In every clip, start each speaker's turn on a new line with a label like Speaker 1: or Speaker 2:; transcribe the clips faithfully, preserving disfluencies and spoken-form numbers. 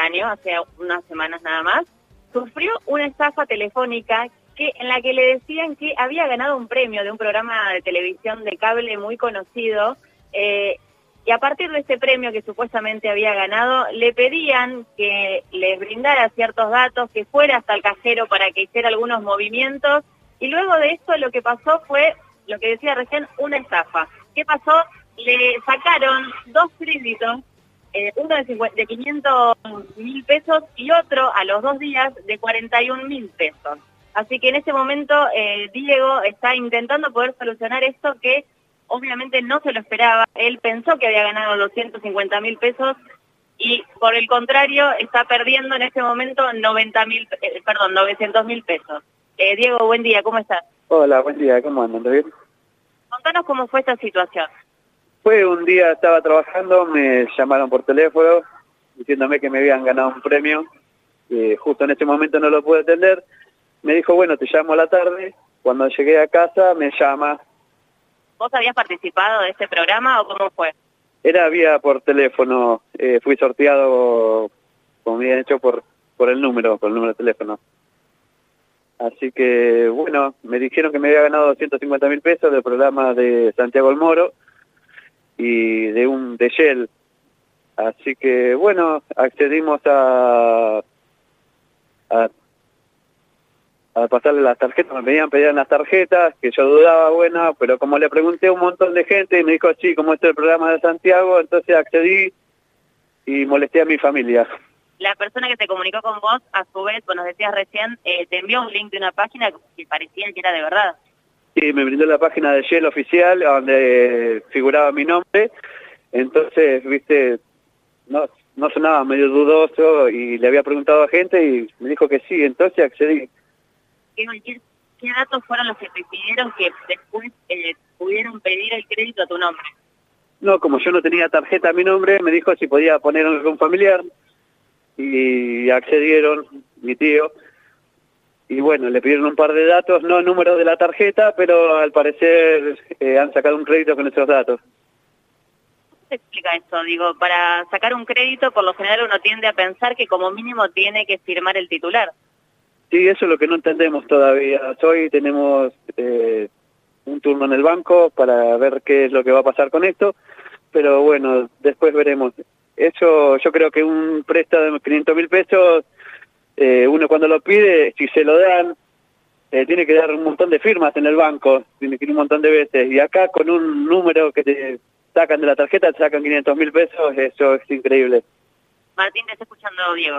Speaker 1: año, hace unas semanas nada más, sufrió una estafa telefónica que en la que le decían que había ganado un premio de un programa de televisión de cable muy conocido, eh, y a partir de ese premio que supuestamente había ganado, le pedían que les brindara ciertos datos, que fuera hasta el cajero para que hiciera algunos movimientos, y luego de esto lo que pasó fue, lo que decía recién, una estafa. ¿Qué pasó? Le sacaron dos créditos, eh, uno de, cincuenta, de quinientos mil pesos y otro a los dos días de cuarenta y un mil pesos. Así que en este momento eh, Diego está intentando poder solucionar esto que obviamente no se lo esperaba. Él pensó que había ganado doscientos cincuenta mil pesos y por el contrario está perdiendo en este momento noventa mil, eh, perdón, novecientos mil pesos. Eh, Diego, buen día, ¿cómo estás?
Speaker 2: Hola, buen día, ¿cómo andan? ¿Todo bien?
Speaker 1: Contanos cómo fue esta situación.
Speaker 2: Fue un día, estaba trabajando, me llamaron por teléfono diciéndome que me habían ganado un premio. Eh, justo en ese momento no lo pude atender. Me dijo, bueno, te llamo a la tarde. Cuando llegué a casa me llama.
Speaker 1: ¿Vos habías participado de este programa o cómo fue?
Speaker 2: Era vía por teléfono, eh, fui sorteado, como me habían hecho, por, por el número, por el número de teléfono. Así que, bueno, me dijeron que me había ganado doscientos cincuenta mil pesos del programa de Santiago el Moro y de un de Shell. Así que, bueno, accedimos a, a, a pasarle las tarjetas, me pedían pedir las tarjetas, que yo dudaba, bueno, pero como le pregunté a un montón de gente y me dijo, sí, como este es el programa de Santiago, entonces accedí y molesté a mi familia.
Speaker 1: La persona que se comunicó con vos, a su vez, vos nos decías recién, eh, te envió un link de una página que parecía que era de verdad.
Speaker 2: Sí, me brindó la página de Shell oficial, donde figuraba mi nombre, entonces, viste, no, no sonaba medio dudoso y le había preguntado a gente y me dijo que sí, entonces accedí.
Speaker 1: ¿Qué, qué datos fueron los que te pidieron que después eh, pudieron pedir el crédito a tu nombre?
Speaker 2: No, como yo no tenía tarjeta a mi nombre, me dijo si podía poner algún familiar y accedieron mi tío. Y bueno, le pidieron un par de datos, no números de la tarjeta, pero al parecer eh, han sacado un crédito con esos datos.
Speaker 1: ¿Cómo se explica esto? Digo, para sacar un crédito, por lo general uno tiende a pensar que como mínimo tiene que firmar el titular.
Speaker 2: Sí, eso es lo que no entendemos todavía. Hoy tenemos eh, un turno en el banco para ver qué es lo que va a pasar con esto, pero bueno, después veremos. Eso, yo creo que un préstamo de quinientos mil pesos, eh, uno cuando lo pide, si se lo dan, eh, tiene que dar un montón de firmas en el banco, tiene que ir un montón de veces, y acá con un número que te sacan de la tarjeta, te sacan quinientos mil pesos, eso es increíble.
Speaker 1: Martín, te está escuchando Diego.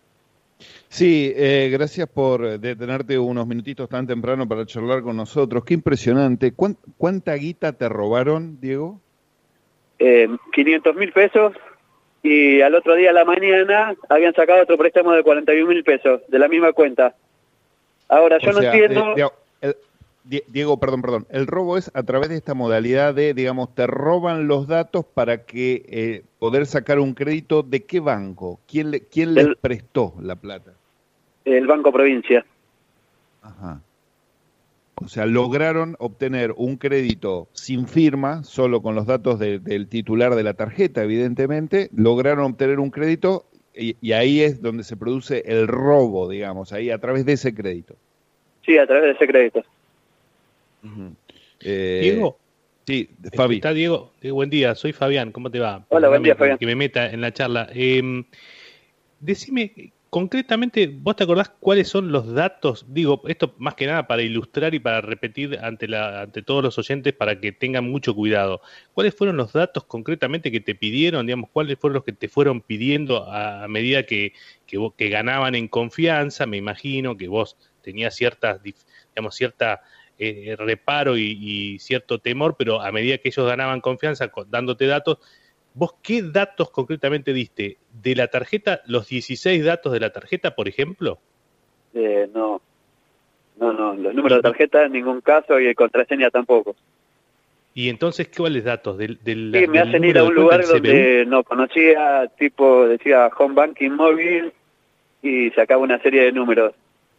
Speaker 3: Sí, eh, gracias por detenerte unos minutitos tan temprano para charlar con nosotros. Qué impresionante. ¿Cuán, ¿Cuánta guita te robaron, Diego?
Speaker 2: Eh, quinientos mil pesos, y al otro día a la mañana habían sacado otro préstamo de cuarenta y un mil pesos, de la misma cuenta. Ahora, yo
Speaker 3: o
Speaker 2: no
Speaker 3: sea,
Speaker 2: entiendo...
Speaker 3: Eh, el, Diego, perdón, perdón. El robo es a través de esta modalidad de, digamos, te roban los datos para que eh, poder sacar un crédito. ¿De qué banco? ¿Quién, le, quién les
Speaker 2: el,
Speaker 3: prestó la plata?
Speaker 2: El Banco Provincia.
Speaker 3: Ajá. O sea, lograron obtener un crédito sin firma, solo con los datos de, del titular de la tarjeta, evidentemente, lograron obtener un crédito y, y ahí es donde se produce el robo, digamos, ahí a través de ese crédito.
Speaker 2: Sí, a través de ese crédito.
Speaker 3: Uh-huh. eh,
Speaker 4: Diego.
Speaker 3: Sí, Fabi.
Speaker 4: Está Diego. Diego, buen día, soy Fabián, ¿cómo te va?
Speaker 2: Hola, buen día, Fabián.
Speaker 4: Que me meta en la charla. Eh, decime, concretamente, ¿vos te acordás cuáles son los datos? Digo, esto más que nada para ilustrar y para repetir ante, la, ante todos los oyentes para que tengan mucho cuidado. ¿Cuáles fueron los datos concretamente que te pidieron? Digamos, ¿cuáles fueron los que te fueron pidiendo a, a medida que, que, vos, que ganaban en confianza? Me imagino que vos tenías ciertas, digamos, cierta... Eh, reparo y, y cierto temor, pero a medida que ellos ganaban confianza con, dándote datos, ¿vos qué datos concretamente diste? ¿De la tarjeta, los dieciséis datos de la tarjeta, por ejemplo?
Speaker 2: Eh, no, no, no, los números de tarjeta en ningún caso y el contraseña tampoco.
Speaker 4: ¿Y entonces cuáles datos? ¿Del, del,
Speaker 2: sí, me
Speaker 4: del
Speaker 2: hacen ir a un lugar donde no conocía, tipo, decía Home Banking Móvil y sacaba una serie de números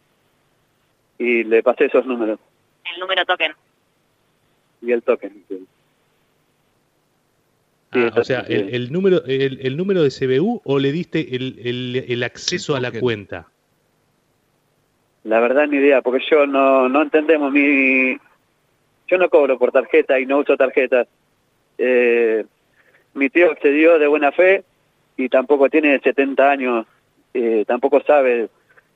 Speaker 2: y le pasé esos números.
Speaker 1: El número token.
Speaker 2: Y el token. Sí.
Speaker 4: Ah, o sea, el, el número el, el número de C B U o le diste el, el, el acceso a la cuenta.
Speaker 2: La verdad ni idea, porque yo no, no entendemos mi... Yo no cobro por tarjeta y no uso tarjetas. Eh, mi tío accedió de buena fe y tampoco tiene setenta años, eh, tampoco sabe.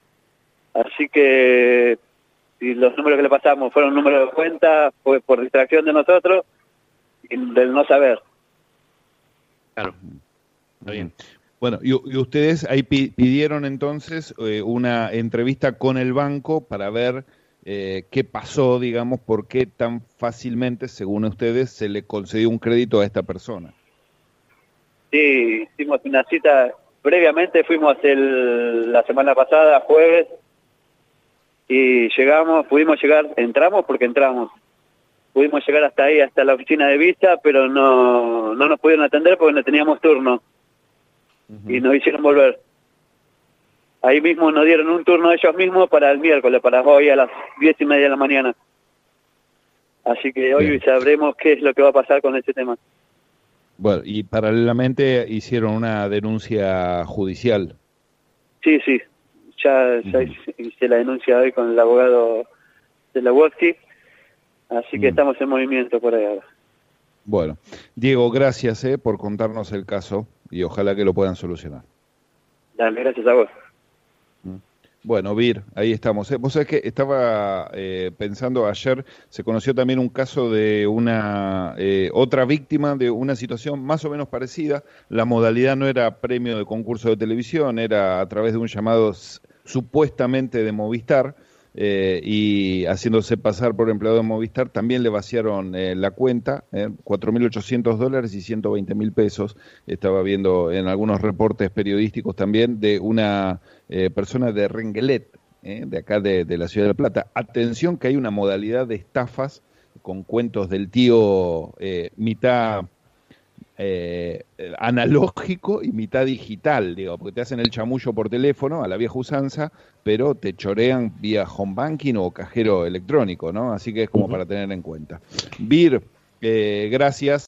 Speaker 2: Así que si los números que le pasamos fueron números de cuenta, fue por distracción de nosotros y del no saber.
Speaker 4: Claro, está bien.
Speaker 3: Bueno, y, y ustedes ahí pi- pidieron entonces eh, una entrevista con el banco para ver eh, qué pasó, digamos, por qué tan fácilmente, según ustedes, se le concedió un crédito a esta persona.
Speaker 2: Sí, hicimos una cita, previamente fuimos el, la semana pasada, jueves, y llegamos, pudimos llegar, entramos porque entramos, pudimos llegar hasta ahí, hasta la oficina de vista, pero no, no nos pudieron atender porque no teníamos turno. Uh-huh. Y nos hicieron volver. Ahí mismo nos dieron un turno ellos mismos para el miércoles, para hoy a las diez y media de la mañana. Así que hoy Bien. sabremos qué es lo que va a pasar con este tema.
Speaker 3: Bueno, y paralelamente hicieron una denuncia judicial.
Speaker 2: Sí, sí. Ya, ya uh-huh. hice la denuncia hoy con el abogado de la Woski. Así que uh-huh. estamos en movimiento por ahí ahora.
Speaker 3: Bueno, Diego, gracias eh, por contarnos el caso y ojalá que lo puedan solucionar.
Speaker 2: Dale, gracias a vos.
Speaker 3: Bueno, Vir, ahí estamos. ¿eh? Vos sabés que estaba eh, pensando ayer, se conoció también un caso de una eh, otra víctima de una situación más o menos parecida. La modalidad no era premio de concurso de televisión, era a través de un llamado supuestamente de Movistar. Eh, y haciéndose pasar por empleado de Movistar, también le vaciaron eh, la cuenta, eh, cuatro mil ochocientos dólares y ciento veinte mil pesos. Estaba viendo en algunos reportes periodísticos también de una eh, persona de Renguelet, eh, de acá de, de la Ciudad de La Plata. Atención que hay una modalidad de estafas con cuentos del tío eh, mitad... Eh, analógico y mitad digital, digo, porque te hacen el chamullo por teléfono a la vieja usanza, pero te chorean vía home banking o cajero electrónico, ¿no? Así que es como uh-huh. para tener en cuenta. Vir, eh, gracias.